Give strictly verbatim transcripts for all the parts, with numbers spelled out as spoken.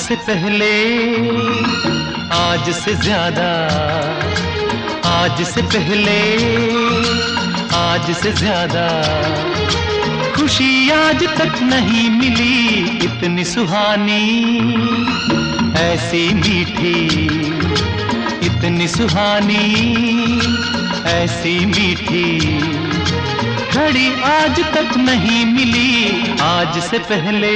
से पहले, आज से ज्यादा, आज से पहले, आज से ज्यादा खुशी आज तक नहीं मिली इतनी सुहानी, ऐसी मीठी, इतनी सुहानी, ऐसी मीठी घड़ी आज तक नहीं मिली आज से पहले।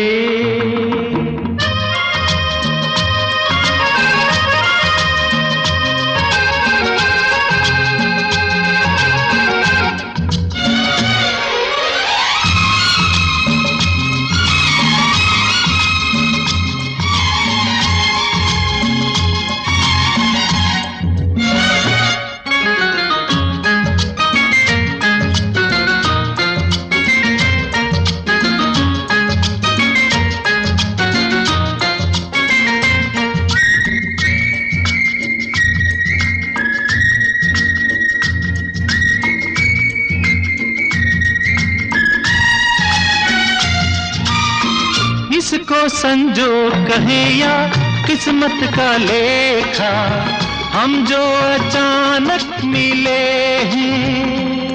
इसको संजोग कहें या किस्मत का लेखा, हम जो अचानक मिले हैं,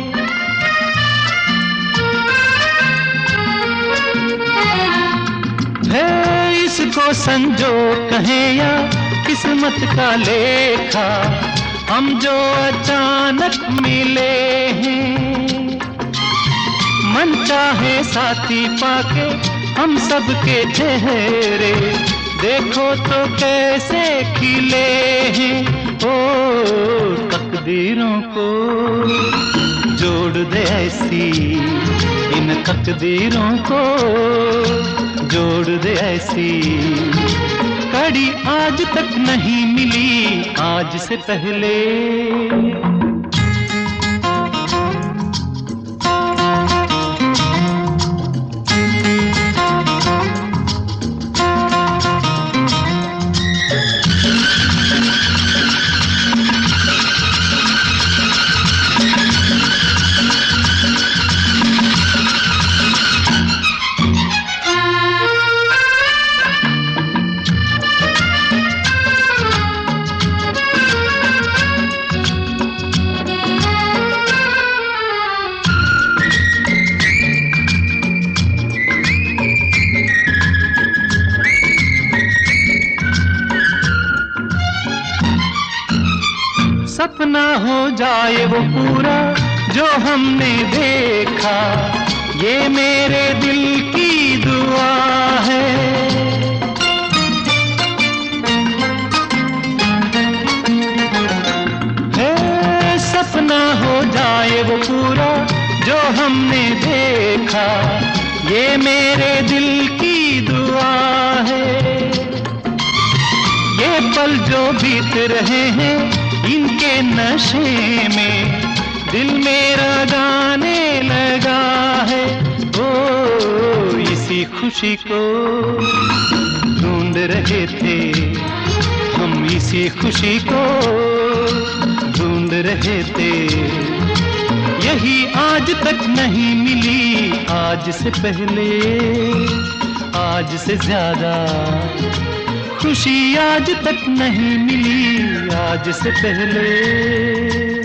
है इसको संजोग कहें या किस्मत का लेखा, हम जो अचानक मिले हैं। मन चाहे साथी पाके हम सबके चेहरे देखो तो कैसे खिले हैं, ओ तकदीरों को जोड़ दे ऐसी, इन तकदीरों को जोड़ दे ऐसी कड़ी आज तक नहीं मिली आज से पहले। सपना हो जाए वो पूरा जो हमने देखा, ये मेरे दिल की दुआ है। है सपना हो जाए वो पूरा जो हमने देखा, ये मेरे दिल की दुआ है। ये पल जो बीत रहे हैं इनके नशे में दिल मेरा गाने लगा है, ओ इसी खुशी को ढूंढ रहे थे हम, इसी खुशी को ढूंढ रहे थे, यही आज तक नहीं मिली आज से पहले, आज से ज्यादा खुशी आज तक नहीं मिली आज से पहले।